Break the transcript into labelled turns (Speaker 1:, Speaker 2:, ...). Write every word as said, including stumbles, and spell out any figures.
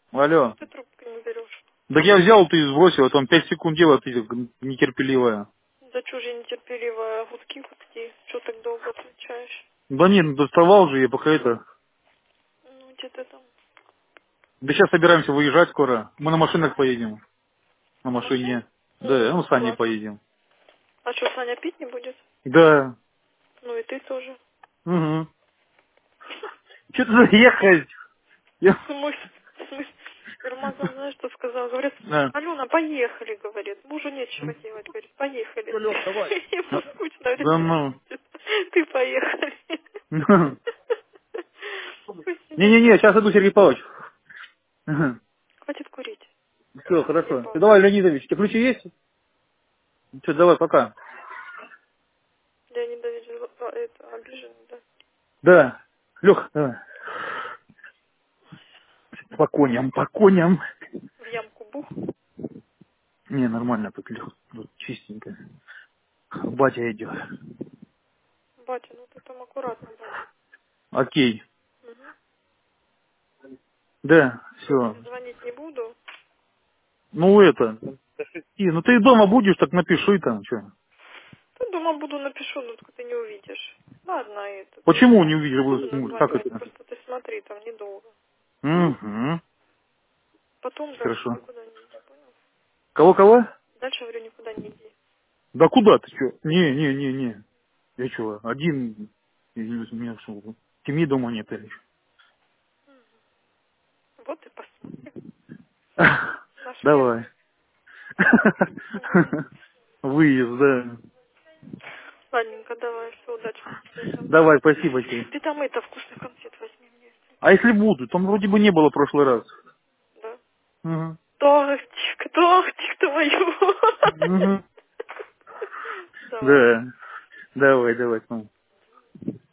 Speaker 1: Алло.
Speaker 2: Ты трубку не берешь.
Speaker 1: Так я взял, ты сбросил, а там пять секунд дело, ты нетерпеливая.
Speaker 2: Да чё же я нетерпеливая, гудки, гудки. Чё так долго отвечаешь?
Speaker 1: Да нет, ну доставал же я пока это.
Speaker 2: Ну, где ты там?
Speaker 1: Да сейчас собираемся выезжать скоро. Мы на машинах поедем. На
Speaker 2: На машине?
Speaker 1: машине. Да, ну
Speaker 2: М,
Speaker 1: с Аней
Speaker 2: класс.
Speaker 1: поедем.
Speaker 2: А что, Саня пить не будет?
Speaker 1: Да.
Speaker 2: Ну и ты тоже.
Speaker 1: Угу. Че ты заехать? Я...
Speaker 2: В смысле? В смысле? Рамазан, знаешь, что сказал? Говорит,
Speaker 1: Да.
Speaker 2: Алена, поехали, говорит. Мужу нечего делать, говорит, поехали.
Speaker 1: Всё, Лёх, давай.
Speaker 2: Ему
Speaker 1: Да
Speaker 2: скучно, говорит,
Speaker 1: да ну.
Speaker 2: ты поехали. Пусть сидит.
Speaker 1: Не-не-не, сейчас иду, Сергей Павлович.
Speaker 2: Хватит курить.
Speaker 1: Все,
Speaker 2: Сергей
Speaker 1: хорошо. Ты
Speaker 2: Павлович.
Speaker 1: давай, Леонидович, у тебя ключи есть? Все, давай, пока.
Speaker 2: Леонид Давидович а, это, обижен, да?
Speaker 1: Да. Лех, давай. По коням, по коням.
Speaker 2: В ямку бух.
Speaker 1: Не, нормально тут, Лех, тут чистенько. Батя идет.
Speaker 2: Батя, ну ты там аккуратно, батя.
Speaker 1: Окей.
Speaker 2: Угу.
Speaker 1: Да,
Speaker 2: Сегодня
Speaker 1: все.
Speaker 2: звонить не буду.
Speaker 1: Ну это. И, ну ты дома будешь, так напиши там, что.
Speaker 2: Ну, дома буду напишу, но только ты не увидишь. Ладно, этот.
Speaker 1: Почему не увидишь?
Speaker 2: Не буду
Speaker 1: Вы- Как
Speaker 2: названивать,
Speaker 1: это?
Speaker 2: просто ты смотри, там недолго. М?
Speaker 1: Угу.
Speaker 2: Потом дальше
Speaker 1: Хорошо.
Speaker 2: никуда не иди, понял?
Speaker 1: Кого-кого?
Speaker 2: Дальше, говорю, никуда не иди.
Speaker 1: Да куда ты, что? Не, не, не, не. Я что, один? Или у меня что, семьи дома нет или что?
Speaker 2: Вот и посмотри. Наш первый
Speaker 1: Давай.
Speaker 2: выезд.
Speaker 1: Выезд, да.
Speaker 2: Ладненько, давай, все, удачи тебе там.
Speaker 1: Давай, спасибо тебе.
Speaker 2: Ты там это, вкусных конфет возьми мне.
Speaker 1: А если будут? Там вроде бы не было в прошлый раз.
Speaker 2: Да?
Speaker 1: Угу.
Speaker 2: Тортик, тортик твою.
Speaker 1: Угу.
Speaker 2: Давай.
Speaker 1: Да. Давай, давай. Ну.